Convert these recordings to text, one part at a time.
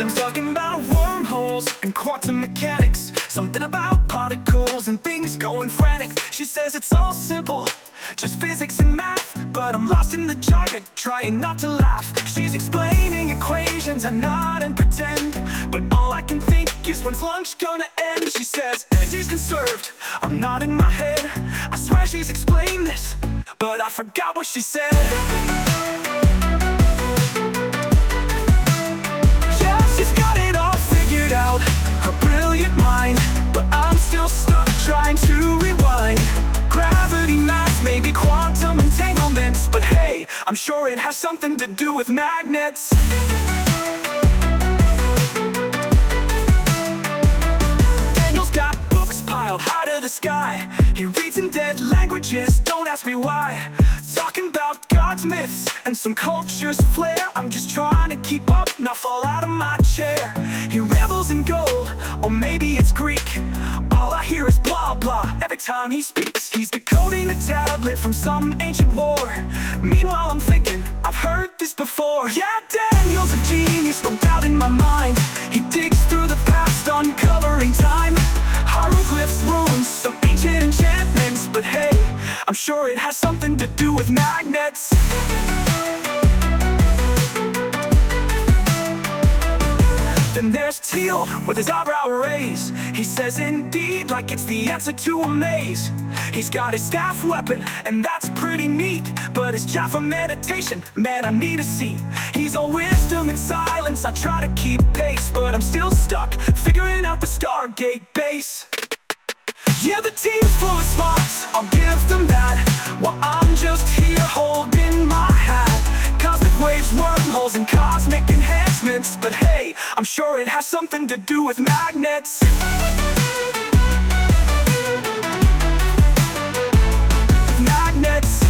I'm talking about wormholes and quantum mechanics, something about particles and things going frantic. She says it's all simple, just physics and math, but I'm lost in the jargon, trying not to laugh. She's explaining equations, I nod and pretend, but all I can think is when's lunch gonna end. She says energy's conserved, I'm nodding my head. I swear she's explained this, but I forgot what she said. Yeah, she's got it all figured out, her brilliant mind, but I'm still stuck trying to rewind. Gravity, math, maybe quantum entanglements, but hey, I'm sure it has something to do with magnets. Daniel's got books piled high to the sky. He reads in dead languages, don't ask me why. Talking about God's myths and some culture's flair. I'm just trying to keep up, not fall out of my chair. He revels in gold, or maybe it's Greek. All I hear is blah blah every time he speaks. He's decoding a tablet from some ancient war. Meanwhile I'm thinking, I've heard this before. Yeah, Daniel's a genius, no doubt in my mind. He digs through the past, uncovering time. Hieroglyphs, runes, some ancient enchantments, but hey, I'm sure it has something to do with magnets. Then there's Teal with his eyebrow raised. He says indeed, like it's the answer to a maze. He's got his staff weapon, and that's pretty neat, but his job for meditation, man, I need to see. He's all wisdom and silence, I try to keep pace, but I'm still stuck, figuring out the Stargate base. Yeah, the team's full of smarts, I'll give them that, while I'm just here holding my hat. Cosmic waves, wormholes, and cosmic enhancements, but hey, I'm sure it has something to do with magnets. Magnets.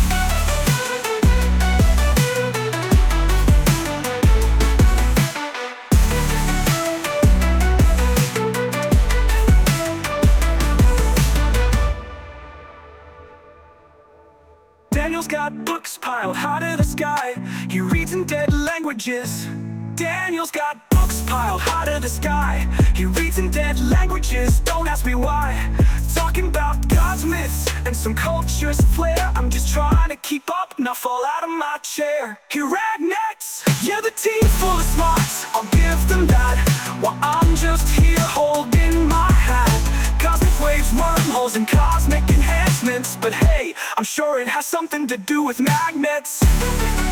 Daniel's got books piled high to the sky. He reads in dead languages. Daniel's got books piled high to the sky. He reads in dead languages, don't ask me why. Talking about God's myths and some culture's flair. I'm just trying to keep up, not fall out of my chair. He ragnets, yeah, the team's full of smarts, I'll give them that, while I'm just here holding my hat. Cosmic waves, wormholes, and cosmic enhancements, but hey, I'm sure it has something to do with magnets.